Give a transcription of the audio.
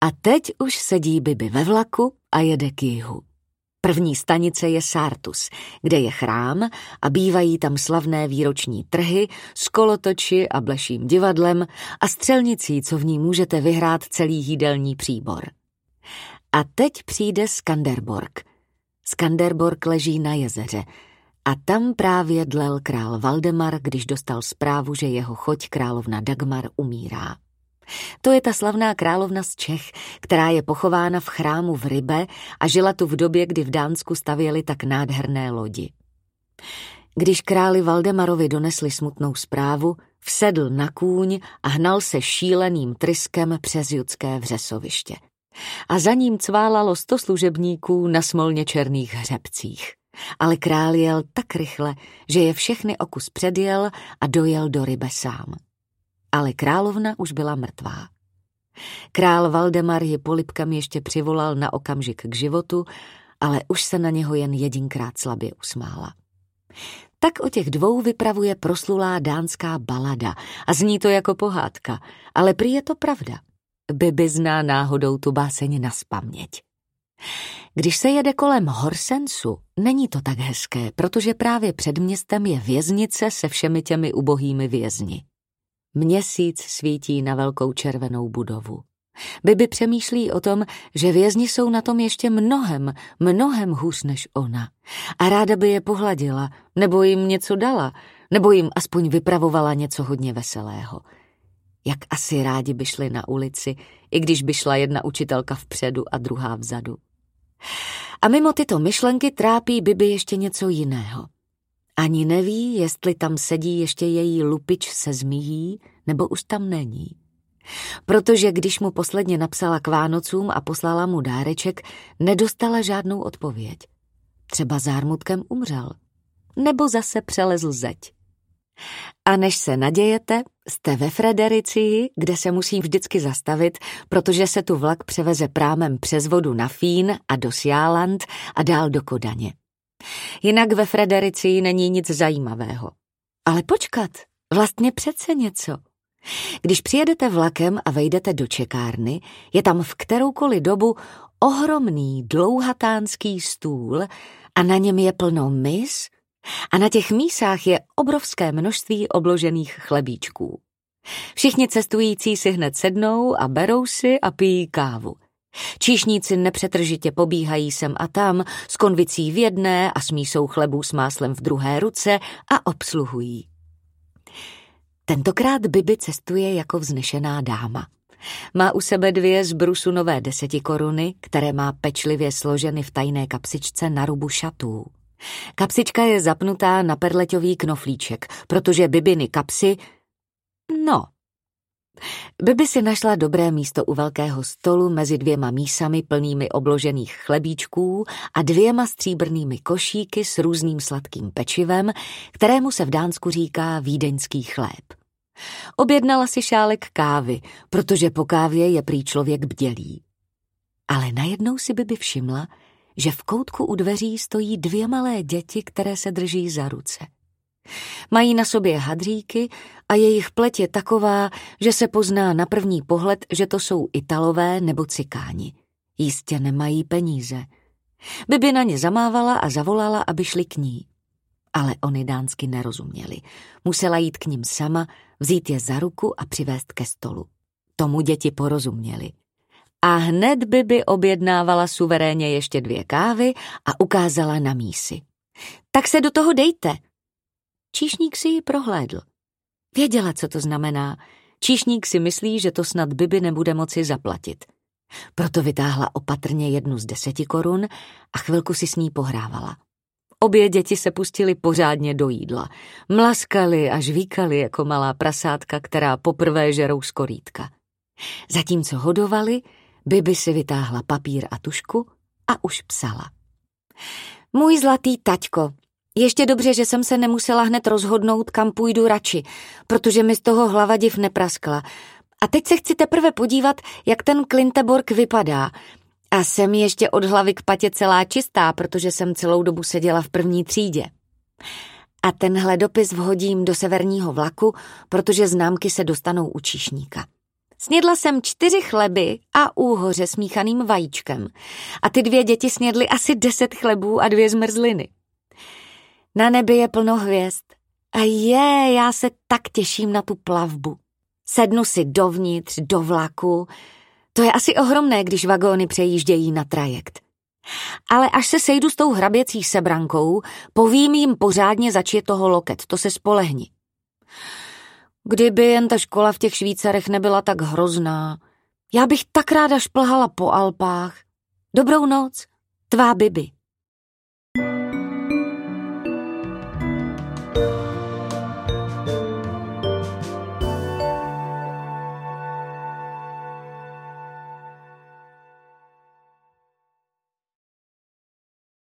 A teď už sedí Bibi ve vlaku a jede k jihu. První stanice je Sartus, kde je chrám a bývají tam slavné výroční trhy s kolotoči a bleším divadlem a střelnicí, co v ní můžete vyhrát celý jídelní příbor. A teď přijde Skanderborg. Skanderborg leží na jezeře a tam právě dlel král Valdemar, když dostal zprávu, že jeho choť královna Dagmar umírá. To je ta slavná královna z Čech, která je pochována v chrámu v Ribe a žila tu v době, kdy v Dánsku stavěli tak nádherné lodi. Když králi Valdemarovi donesli smutnou zprávu, vsedl na kůň a hnal se šíleným tryskem přes judské vřesoviště. A za ním cválalo 100 služebníků na smolně černých hřebcích. Ale král jel tak rychle, že je všechny o kus předjel a dojel do Ribe sám. Ale královna už byla mrtvá. Král Valdemar ji polibkami ještě přivolal na okamžik k životu, ale už se na něho jen jedinkrát slabě usmála. Tak o těch dvou vypravuje proslulá dánská balada a zní to jako pohádka, ale prý je to pravda. Bibi zná náhodou tu báseň nazpaměť. Když se jede kolem Horsensu, není to tak hezké, protože právě před městem je věznice se všemi těmi ubohými vězni. Měsíc svítí na velkou červenou budovu. Bibi přemýšlí o tom, že vězni jsou na tom ještě mnohem hůř než ona. A ráda by je pohladila, nebo jim něco dala, nebo jim aspoň vypravovala něco hodně veselého. Jak asi rádi by šli na ulici, i když by šla jedna učitelka vpředu a druhá vzadu. A mimo tyto myšlenky trápí Bibi ještě něco jiného. Ani neví, jestli tam sedí ještě její lupič se zmijí, nebo už tam není. Protože když mu posledně napsala k Vánocům a poslala mu dáreček, nedostala žádnou odpověď. Třeba zármutkem umřel. Nebo zase přelezl zeď. A než se nadějete, jste ve Fredericii, kde se musí vždycky zastavit, protože se tu vlak převeze prámem přes vodu na Fín a do Sjáland a dál do Kodaně. Jinak ve Fredericii není nic zajímavého. Ale počkat, vlastně přece něco. Když přijedete vlakem a vejdete do čekárny, je tam v kteroukoliv dobu ohromný dlouhatánský stůl a na něm je plno mis a na těch mísách je obrovské množství obložených chlebíčků. Všichni cestující si hned sednou a berou si a pijí kávu. Číšníci nepřetržitě pobíhají sem a tam s konvicí v jedné a s mísou chlebů s máslem v druhé ruce a obsluhují. Tentokrát Bibi cestuje jako vznešená dáma. Má u sebe 2 z brusu nové 10 koruny, které má pečlivě složeny v tajné kapsičce na rubu šatů. Kapsička je zapnutá na perleťový knoflíček, protože Bibiny kapsy... Bibi si našla dobré místo u velkého stolu mezi 2 mísami plnými obložených chlebíčků a 2 stříbrnými košíky s různým sladkým pečivem, kterému se v Dánsku říká vídeňský chléb. Objednala si šálek kávy, protože po kávě je prý člověk bdělý. Ale najednou si Bibi všimla, že v koutku u dveří stojí 2 malé děti, které se drží za ruce. Mají na sobě hadříky a jejich pleť je taková, že se pozná na první pohled, že to jsou Italové nebo Cikáni. Jistě nemají peníze. Bibi na ně zamávala a zavolala, aby šli k ní. Ale oni dánsky nerozuměli. Musela jít k nim sama, vzít je za ruku a přivést ke stolu. Tomu děti porozuměli. A hned Bibi objednávala suverénně ještě 2 kávy a ukázala na mísi. Tak se do toho dejte. Číšník si ji prohlédl. Věděla, co to znamená. Číšník si myslí, že to snad Bibi nebude moci zaplatit. Proto vytáhla opatrně 1 z 10 korun a chvilku si s ní pohrávala. Obě děti se pustily pořádně do jídla. Mlaskali a žvíkali jako malá prasátka, která poprvé žerou z korýtka. Zatímco hodovali, Bibi si vytáhla papír a tužku a už psala. Můj zlatý taťko, ještě dobře, že jsem se nemusela hned rozhodnout, kam půjdu radši, protože mi z toho hlava div nepraskla. A teď se chci teprve podívat, jak ten Klinteborg vypadá. A jsem ještě od hlavy k patě celá čistá, protože jsem celou dobu seděla v 1. třídě. A tenhle dopis vhodím do severního vlaku, protože známky se dostanou u číšníka. Snědla jsem 4 chleby a úhoře s míchaným vajíčkem. A ty 2 děti snědly asi 10 chlebů a 2 zmrzliny. Na nebi je plno hvězd. A já se tak těším na tu plavbu. Sednu si dovnitř, do vlaku. To je asi ohromné, když vagóny přejíždějí na trajekt. Ale až se sejdu s tou hraběcí sebrankou, povím jim pořádně, zač je toho loket, to se spolehni. Kdyby jen ta škola v těch Švýcarech nebyla tak hrozná. Já bych tak ráda šplhala po Alpách. Dobrou noc, tvá Bibi.